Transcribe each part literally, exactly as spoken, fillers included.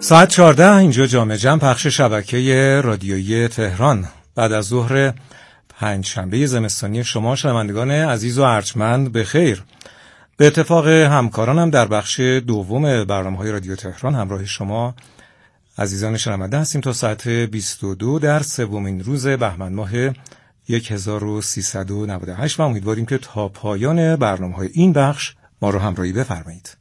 ساعت چهارده اینجا جامعه جمع پخش شبکه رادیویی تهران. بعد از ظهر پنج شنبه زمستانی شما شنوندگان عزیز و ارجمند به خیر. به اتفاق همکارانم در بخش دوم برنامه‌های رادیو تهران همراه شما عزیزان شنونده هستیم تا ساعت بیست و دو در سومین روز بهمن ماه هزار و سیصد و نود و هشت و امیدواریم که تا پایان برنامه‌های این بخش ما رو همراهی بفرمایید.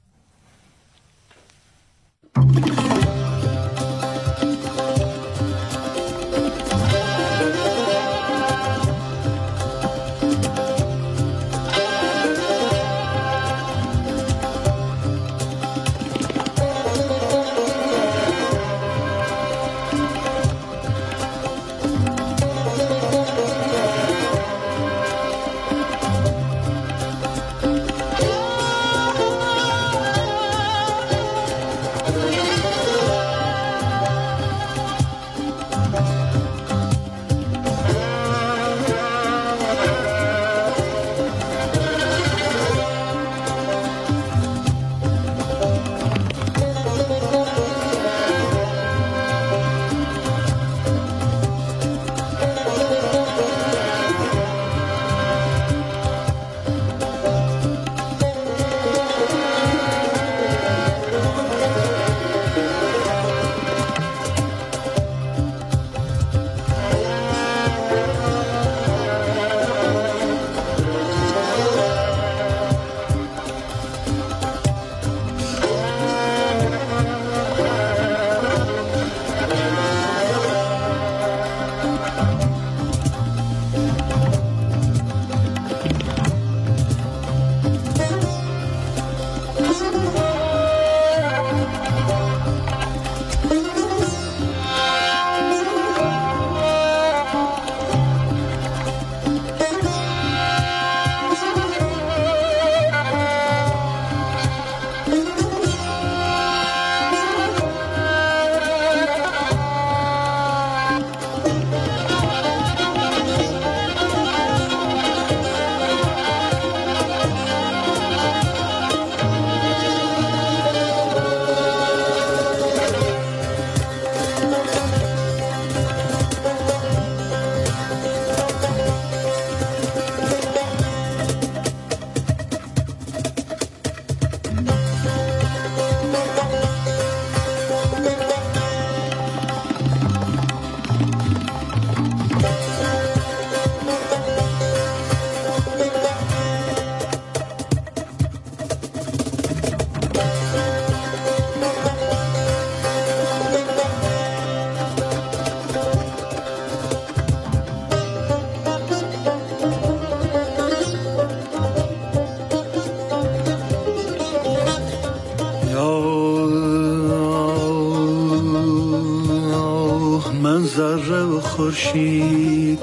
خورشید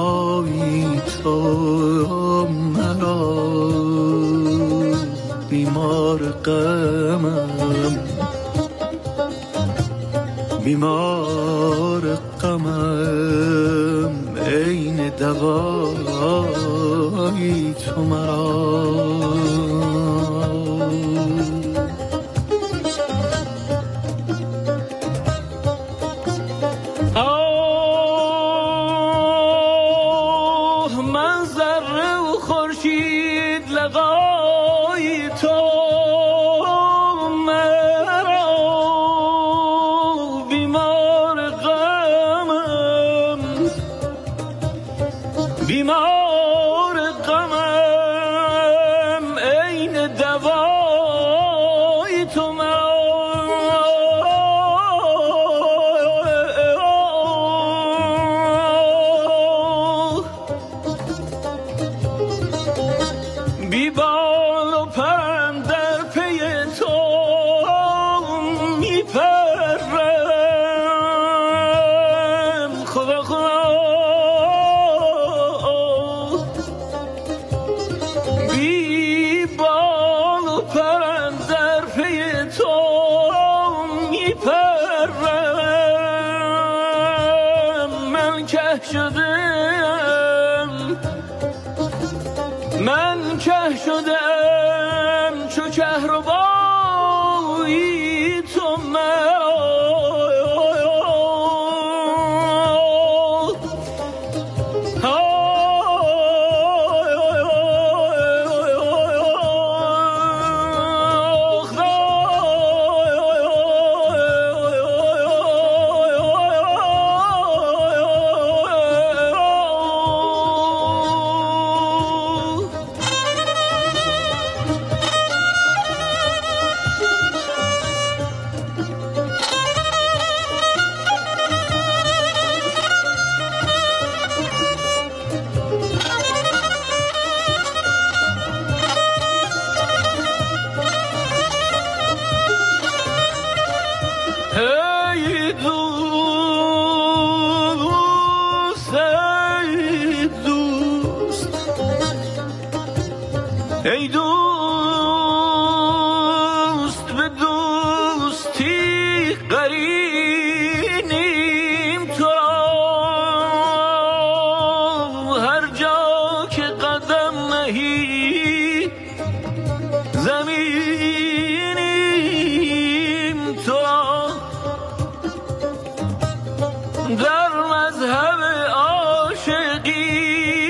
لقایی تو مرا بیمار غمم بیمار غمم عین دوایی تو مرا من که شدم چو کهربایی تو مرا ای دوست به دوستی قرینیم تو را، هر جا که قدم نهی زمینیم تو را، در مذهب عاشقی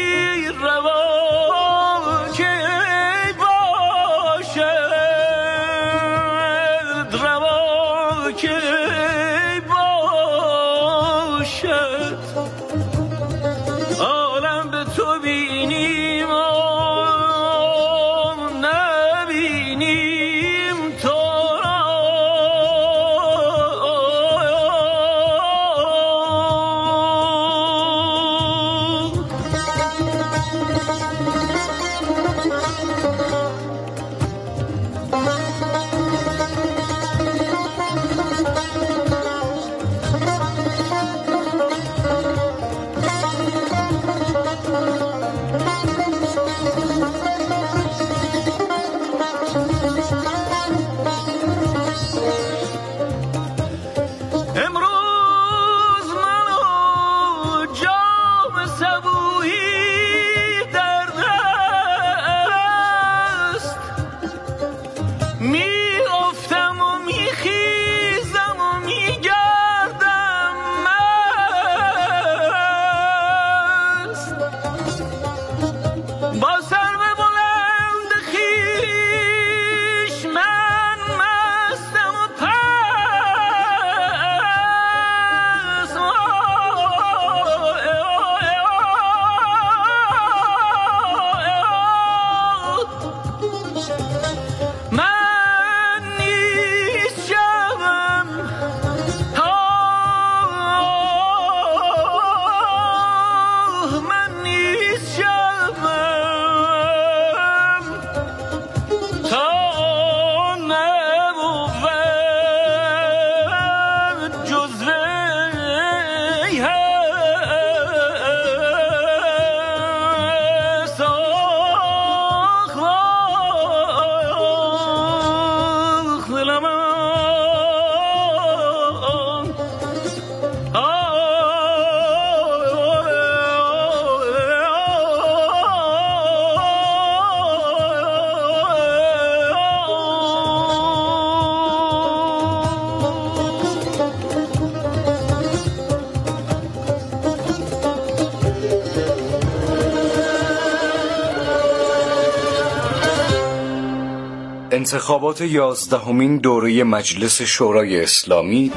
انتخابات یازدهمین دوره مجلس شورای اسلامی.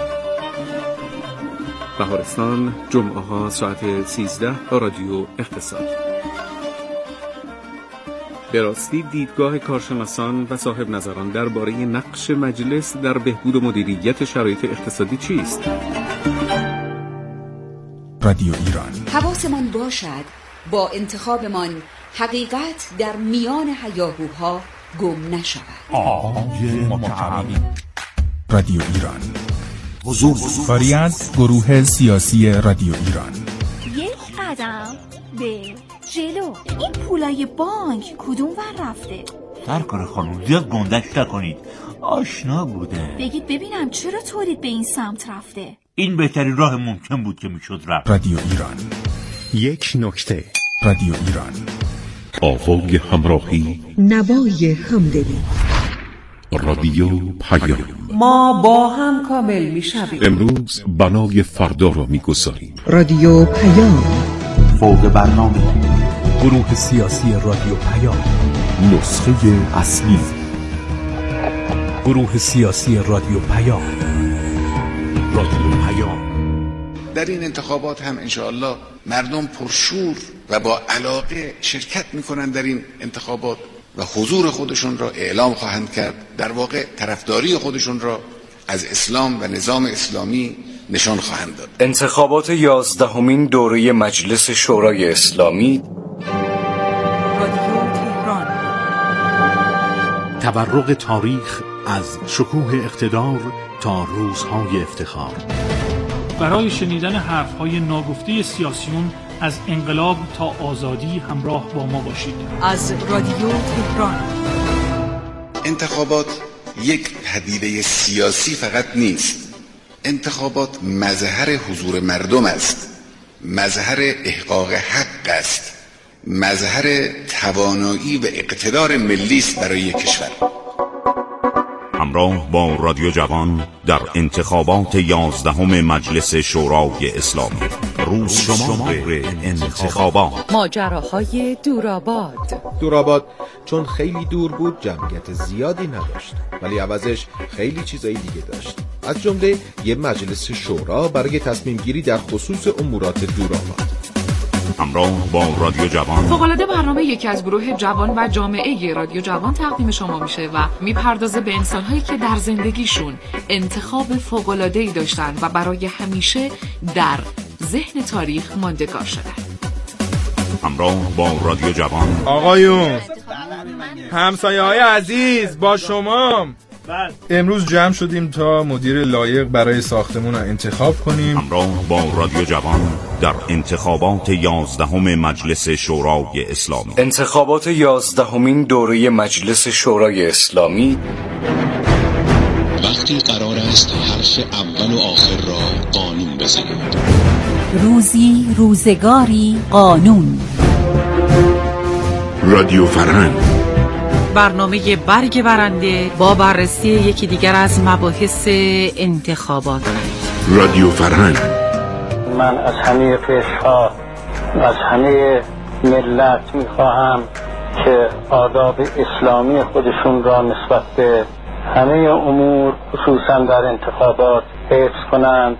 بهارستان، جمعه ها ساعت سیزده، رادیو اقتصاد. به راستی دیدگاه کارشناسان و صاحب نظران درباره نقش مجلس در بهبود و مدیریت شرایط اقتصادی چیست؟ رادیو ایران. حواسمان باشد با انتخابمان حقیقت در میان هیاهوها گم نشود. آهای متعالی. رادیو ایران. حضور کاری از گروه سیاسی رادیو ایران. یک قدم به جلو. این پولای بانک کدوم ور رفته؟ سرکار خانم زیاد گندش نکنید، آشنا بوده. بگید ببینم چرا تولید به این سمت رفته؟ این بهترین راه ممکن بود که میشد رفت. رادیو ایران. یک نکته. رادیو ایران. آوای همراهی، نوای همدلی. رادیو پیام. ما با هم کامل میشویم. امروز بنای فردا را میگذاریم. رادیو پیام. فوق برنامه. گروه سیاسی رادیو پیام. نسخه اصلی. گروه سیاسی رادیو پیام. رادیو پیام. در این انتخابات هم انشاءالله مردم پرشور و با علاقه شرکت میکنن در این انتخابات و حضور خودشون را اعلام خواهند کرد. در واقع طرفداری خودشون را از اسلام و نظام اسلامی نشان خواهند داد. انتخابات یازدهمین دوره مجلس شورای اسلامی. رادیو تهران. تبرق تاریخ از شکوه اقتدار تا روزهای افتخار. برای شنیدن حرفهای ناگفته سیاسیون از انقلاب تا آزادی همراه با ما باشید. از رادیو تهران. انتخابات یک پدیده سیاسی فقط نیست. انتخابات مظهر حضور مردم است، مظهر احقاق حق است، مظهر توانایی و اقتدار ملی است برای کشور. همراه با رادیو جوان در انتخابات یازدهم مجلس شورای اسلامی. روز شمار انتخابات. ماجراهای دورآباد. دورآباد چون خیلی دور بود جمعیت زیادی نداشت، ولی عوضش خیلی چیزای دیگه داشت، از جمله یه مجلس شورا برای تصمیم گیری در خصوص امورات دورآباد. همراه با رادیو جوان. فوق‌العاده برنامه یکی از گروه جوان و جامعه رادیو جوان تقدیم شما میشه و میپردازه به انسان‌هایی که در زندگیشون انتخاب فوق‌العاده‌ای داشتن و برای همیشه در ذهن تاریخ ماندگار شدن. همراه با رادیو جوان. آقایون، همسایه‌های عزیز، با شما امروز جمع شدیم تا مدیر لایق برای ساختمون رو انتخاب کنیم. همراه با رادیو جوان در انتخابات یازدهم مجلس شورای اسلامی. انتخابات یازدهمین دوره مجلس شورای اسلامی. وقتی قرار است حرف اول و آخر را قانون بزنید. روزی روزگاری قانون. رادیو فرهنگ. برنامه برگ برنده با بررسی یکی دیگر از مباحث انتخابات. رادیو فرهنگ. من از همه پیشها از همه ملت میخواهم که آداب اسلامی خودشون را نسبت به همه امور خصوصا در انتخابات حفظ کنند.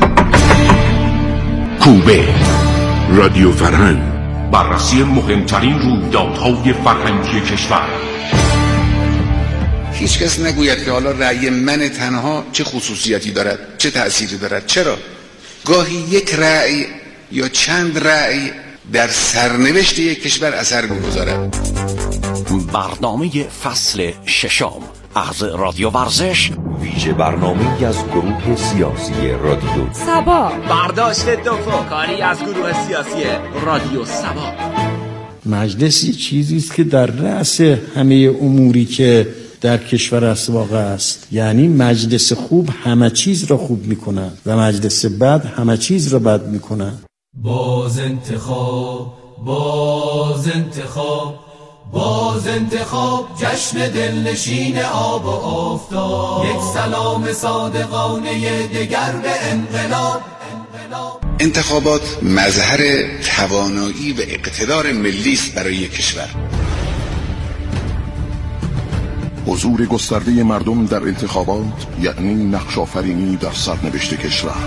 کوبه. رادیو فرهنگ. بررسی مهمترین رویدادهای فرهنگی کشور. هیچ کس نگوید که حالا رأی من تنها چه خصوصیتی دارد، چه تأثیری دارد. چرا؟ گاهی یک رأی یا چند رأی در سرنوشت یک کشور اثر می‌گذارد. برنامه فصل ششم از رادیو ورزش، ویژه برنامه‌ای از گروه سیاسی رادیو سبا. برداشت دوفو کاری از گروه سیاسی رادیو سبا. مجلس چیزی است که در رأس همه اموری که در کشور اسواق است. یعنی مجلس خوب همه چیز را خوب میکنه و مجلس بد همه چیز را بد میکنه. باز انتخاب، باز انتخاب، باز انتخاب، جشن دلنشین آب و آفتاب، یک سلام صادقانه دگر به انقلاب. انتخابات مظهر توانایی و اقتدار ملی است برای کشور. حضور گسترده مردم در انتخابات یعنی نقش آفرینی در سرنوشت کشور.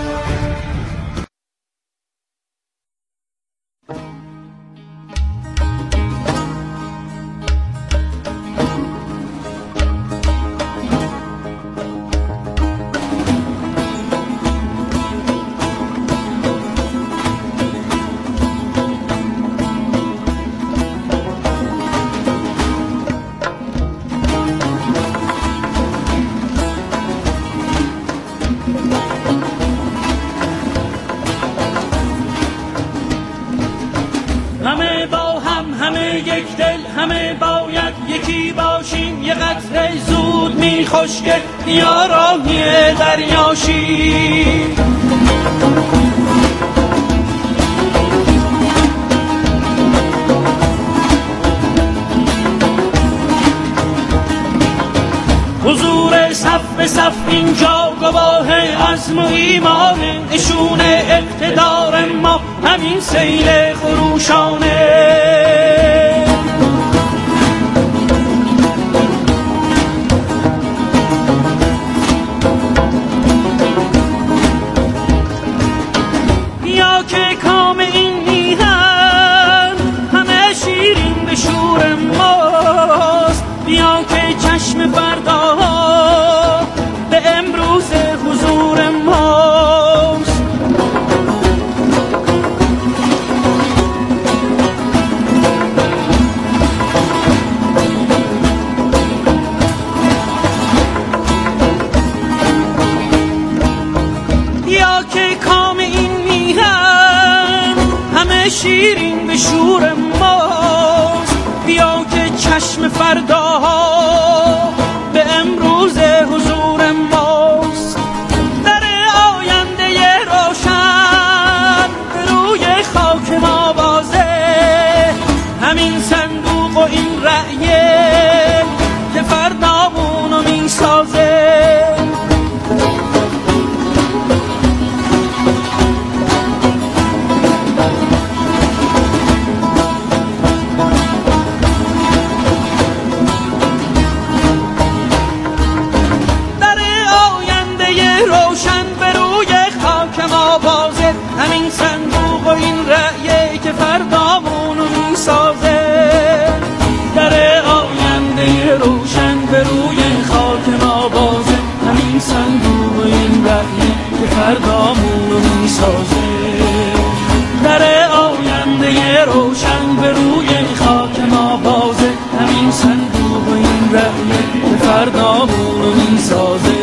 خوشگل یا راهی دریاشی، حضور صف به صف اینجا گواه عزم و ایمان نشون اقتدار ما همین سیل خروشانه. که کام این میهن همه شیرین به شور ماست، بیا که چشم فردا به امروز حضور ماست. چشم فرداها به امروز حضور ماست. در آینده روشن به روی خاک ما بازه، همین صندوق و این رأیه که فردامونو میسازه. همین صندوق و این رأیه که فردامونو میسازه. در آینده روشن به روی خاک ما بازه، همین صندوق و این رأیه که فردامونو میسازه. در آینده روشن به روی خاک ما بازه، همین صندوق و این رأیه که فردامونو میسازه.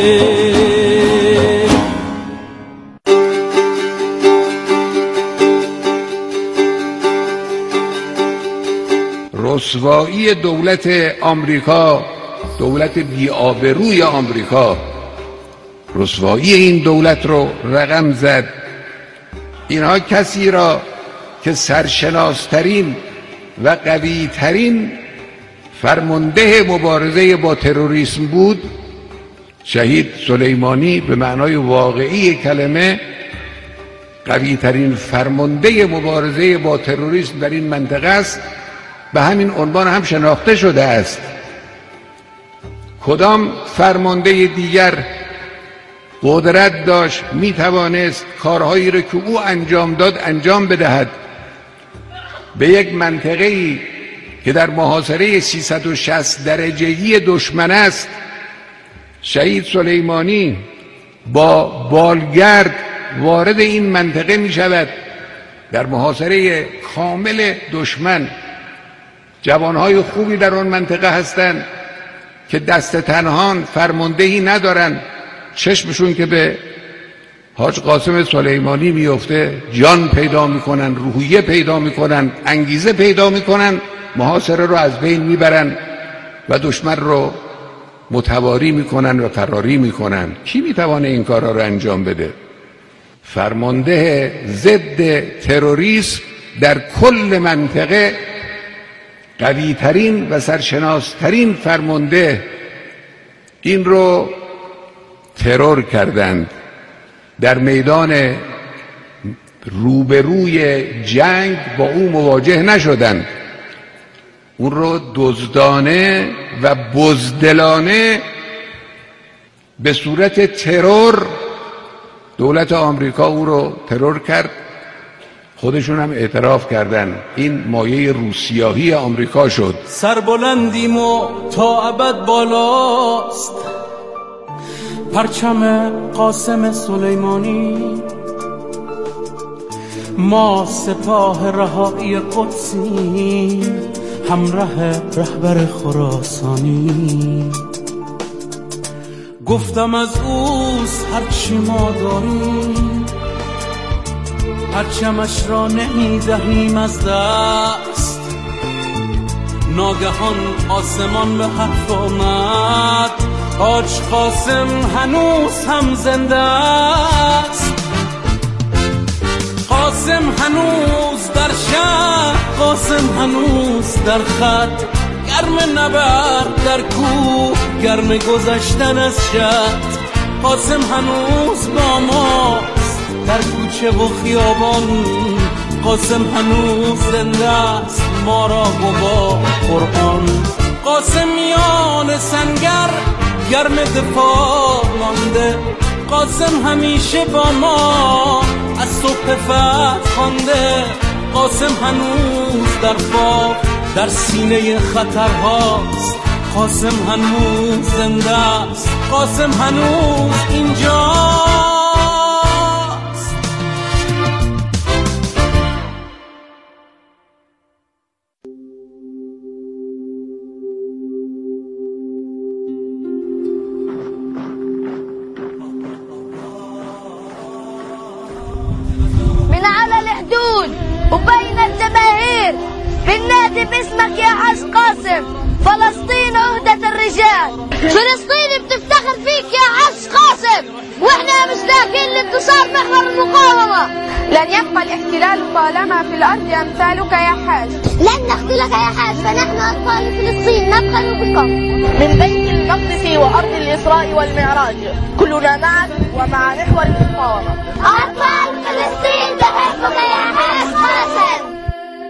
رسوایی دولت آمریکا، دولت بی‌آبروی آمریکا، رسوایی این دولت رو رقم زد. اینها کسی را که سرشناسترین و قویترین فرمانده مبارزه با تروریسم بود، شهید سلیمانی به معنای واقعی کلمه قویترین فرمانده مبارزه با تروریسم در این منطقه است، به همین عنوان هم شناخته شده است. کدام فرمانده دیگر قدرت داشت می توانست کارهایی را که او انجام داد انجام بدهد؟ به یک منطقه‌ای که در محاصره سیصد و شصت درجه‌ای دشمن است، شهید سلیمانی با بالگرد وارد این منطقه می شود، در محاصره کامل دشمن. جوانهای خوبی در آن منطقه هستند که دست تنهان فرماندهی ندارن، چشمشون که به حاج قاسم سلیمانی میفته جان پیدا میکنن، روحیه پیدا میکنن، انگیزه پیدا میکنن، محاصره رو از بین میبرن و دشمن رو متواری میکنن و فراری میکنن. کی میتوانه این کارا رو انجام بده؟ فرمانده ضد تروریسم در کل منطقه، قویترین و سرشناسترین فرمانده، این رو ترور کردند. در میدان روبروی جنگ با او مواجه نشدند، اون رو دزدانه و بزدلانه به صورت ترور دولت آمریکا او رو ترور کرد. خودشون هم اعتراف کردن این مایه روسیاهی آمریکا شد. سربلندیم و تا ابد بالاست پرچم قاسم سلیمانی، ما سپاه رهایی قدسی همراه رهبر خراسانی. گفتم از اوست هرچی ما داریم، پرچمش را نمیدهیم از دست. ناگهان آسمان به حرف آمد، حاج قاسم هنوز هم زنده است. قاسم هنوز در شهر، قاسم هنوز در خط، گرم نبرد در کوه، گرم گذشتن از شهر. قاسم هنوز با ماست در کوچه و خیابان، قاسم هنوز زنده است، ما را گواه قرآن. قاسمیان سنگر گرم دفاع مانده، قاسم همیشه با ما از صبح فتح خوانده. قاسم هنوز در خواب در سینه خطرهاست، قاسم هنوز زنده است، قاسم هنوز اینجاست. من على الحدود وبين الجماهير بالنادي باسمك يا حاج قاسم. فلسطين عهدة الرجال. فلسطين بتفتخر فيك يا حاج قاسم، واحنا مشتاقين لانتصار محور المقاومة. لن يبقى الاحتلال طالما في الأرض أمثالك يا حاج. لن نقتلك يا حاج، فنحن أطفال فلسطين نبقى بكم. من بيت المقدس وأرض الإسراء والمعراج كلنا معك ومع محور المقاومة. أطفال فلسطين تحبك يا حاج قاسم.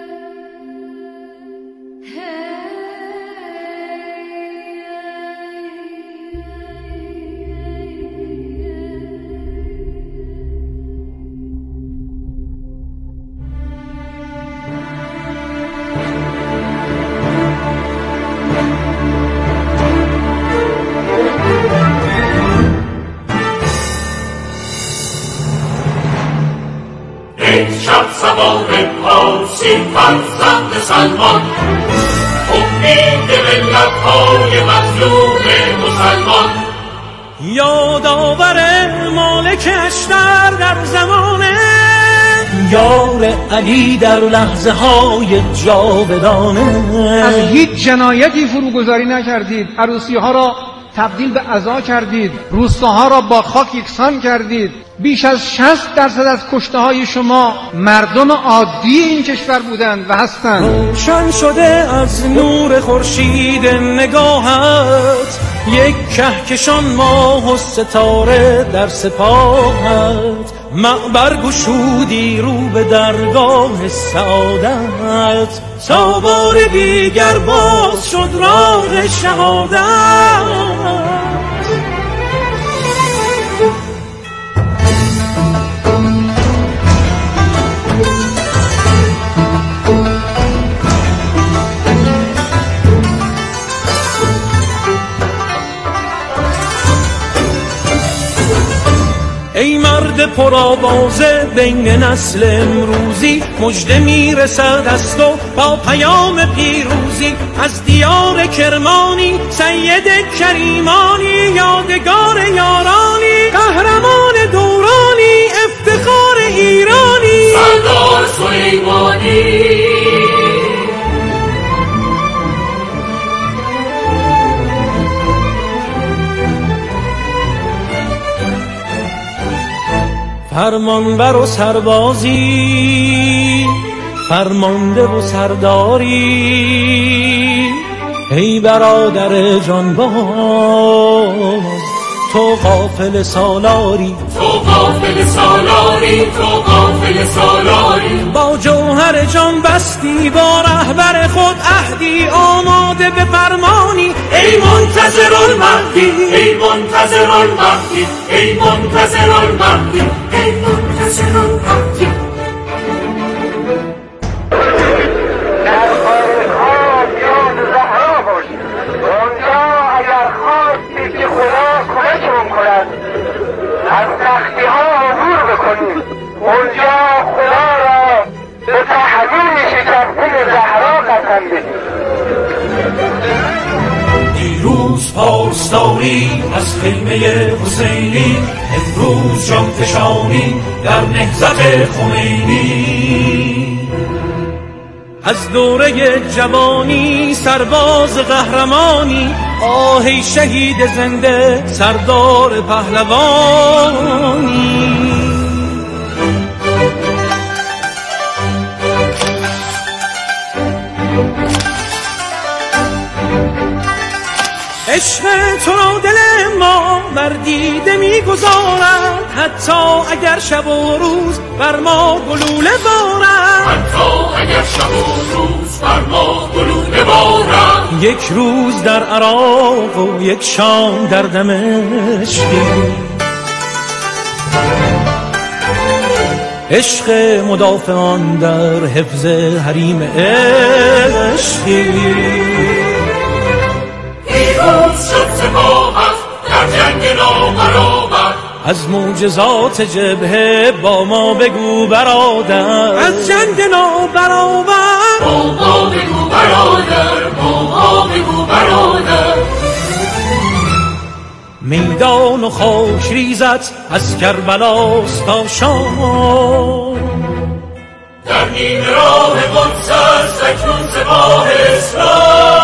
سوار پارسی فرزند سلمان، امید ملت‌های مظلوم مسلمان. یادآور مالک اشتر در زمانه، یار علی در لحظه های جاودانه. از هیچ جنایتی فروگذاری نکردید، عروسی ها را تبدیل به عزا کردید، روستاها را با خاک یکسان کردید. بیش از شصت درصد از کشته های شما مردم عادی این کشور بودند و هستند. روشن شده از نور خورشید نگاهت، یک کهکشان ماه و ستاره در سپاهت. معبر گشودی رو به درگاه سعادت، تا بار دیگر باز شد راه شهادت. ای مرد پرآوازه بین نسل امروزی، مژده میرسد از تو با پیام پیروزی. از دیار کرمانی سید کریمانی، یادگار یارانی قهرمان دورانی، افتخار ایرانی سردار سلیمانی. فرمانبر و سربازی، فرمانده و سرداری، ای برادر جانباز تو قافل سالاری. تو قافل سالاری، تو قافل سالاری. با جوهر جان بستی با رهبر خود عهدی، آماده به فرمانی. ای منتظر المهدی، ای منتظر المهدی، ای منتظر المهدی، ای منتظر المهدی. در خارج‌ها بیاد زهرا باش، اونجا اگر خواستی که خدا کمکمون کند از سختی‌ها عبور بکنیم، اونجا خدا را به تحویل شکستن زهرا قسم بدیم. دیروز پاسداری از خیمه حسینی، امروز جانفشانی در نهضت خمینی. از دوره جوانی سرباز قهرمانی، آه شهید زنده سردار پهلوانی. عشق تو را دل ما بر دیده میگذارد، حتی اگر شب و روز بر ما گلوله بارد. حتی اگر شب و روز بر ما گلوله بارد. یک روز در عراق و یک شام در دمشقی، عشق مدافعان در حفظ حریم عشقی. پیروز شد سپاهت در جنگ نابرابر، از معجزات جبهه با ما بگو برادر. از جنگ نابرابر با ما بگو برادر، با ما بگو برادر. میدان و خاک ریزت از کربلاست تا شام، در نیمه راه قدس است اکنون سپاه اسلام.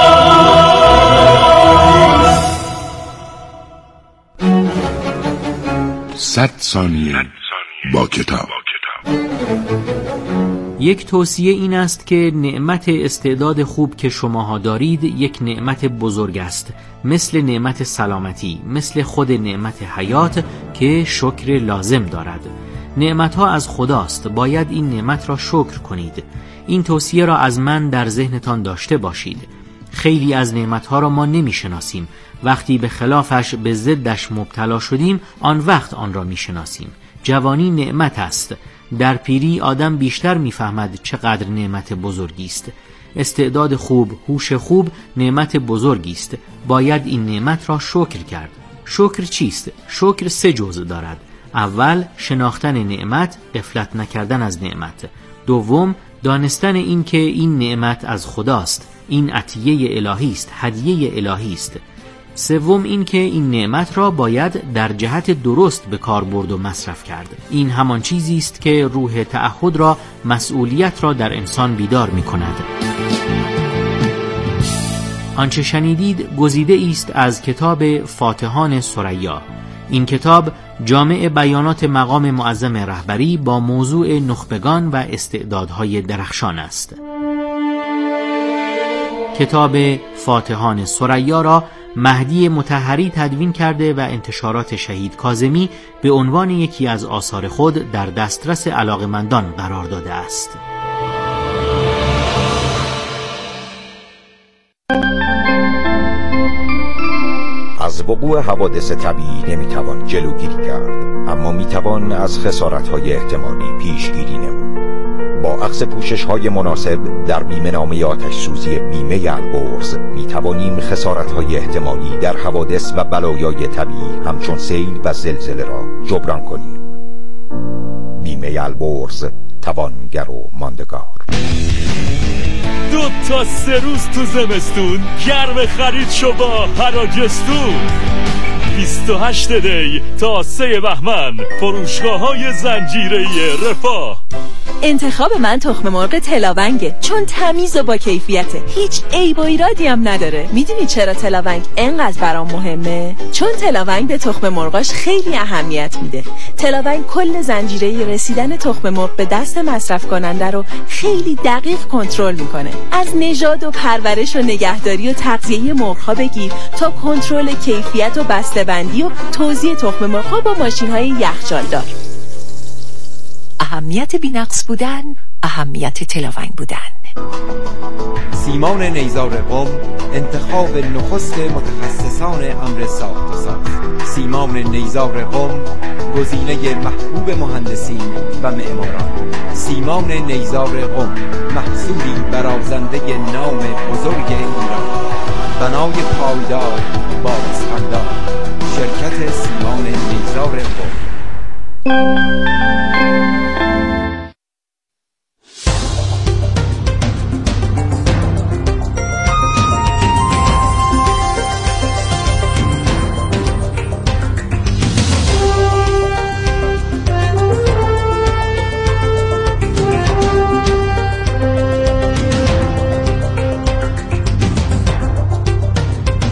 صد ثانیه با کتاب. یک توصیه این است که نعمت استعداد خوب که شماها دارید یک نعمت بزرگ است، مثل نعمت سلامتی، مثل خود نعمت حیات که شکر لازم دارد. نعمتها از خداست، باید این نعمت را شکر کنید. این توصیه را از من در ذهنتان داشته باشید. خیلی از نعمتها را ما نمی شناسیم. وقتی به خلافش به ضدش مبتلا شدیم آن وقت آن را می شناسیم. جوانی نعمت است. در پیری آدم بیشتر میفهمد چقدر نعمت بزرگی است. استعداد خوب، هوش خوب نعمت بزرگی است. باید این نعمت را شکر کرد. شکر چیست؟ شکر سه جزء دارد. اول شناختن نعمت، غفلت نکردن از نعمت. دوم دانستن این که این نعمت از خداست، این عطیه الهی است، هدیه الهی است. سوم این که این نعمت را باید در جهت درست به کار برد و مصرف کرد. این همان چیزی است که روح تعهد را، مسئولیت را در انسان بیدار می کند. آنچه شنیدید گزیده است از کتاب فاتحان ثریا. این کتاب جامع بیانات مقام معظم رهبری با موضوع نخبگان و استعدادهای درخشان است. کتاب فاتحان ثریا را مهدی مطهری تدوین کرده و انتشارات شهید کاظمی به عنوان یکی از آثار خود در دسترس علاقمندان قرار داده است. از وقوع حوادث طبیعی نمیتوان جلوگیری کرد، اما میتوان از خسارت‌های احتمالی پیشگیری نمود. با اخذ پوشش‌های مناسب در بیمه‌نامه آتش‌سوزی بیمه البرز می‌توانیم خسارت‌های احتمالی در حوادث و بلایای طبیعی همچون سیل و زلزله را جبران کنیم. بیمه البرز، توانگر و ماندگار. دو تا سه روز تو زمستون گرم خرید شو با حراجستون. بیست و هشت دی تا سه بهمن فروشگاه‌های زنجیره رفاه. انتخاب من تخم مرغ تلاونگه، چون تمیز و با کیفیته، هیچ عیب و ایرادی هم نداره. میدونی چرا تلاونگ انقدر برام مهمه؟ چون تلاونگ به تخم مرغاش خیلی اهمیت میده. تلاونگ کل زنجیره رسیدن تخم مرغ به دست مصرف کننده رو خیلی دقیق کنترل میکنه. از نژاد و پرورش و نگهداری و تغذیه مرغ‌ها بگیر تا کنترل کیفیت و بسته‌بندی و توزیع تخم مرغ‌ها با ماشین‌های یخچالدار. اهمیت بی‌نقص بودن، اهمیت تلاونگ بودن. سیمان نیزار قم، انتخاب نخست متخصصان امر ساخت و ساز. سیمان نیزار قم، گزینه محبوب مهندسین و معماران. سیمان نیزار قم، محصولی برازنده نام بزرگ ایران. بنای پایدار با اسفندار. شرکت سیمان نیزار قم.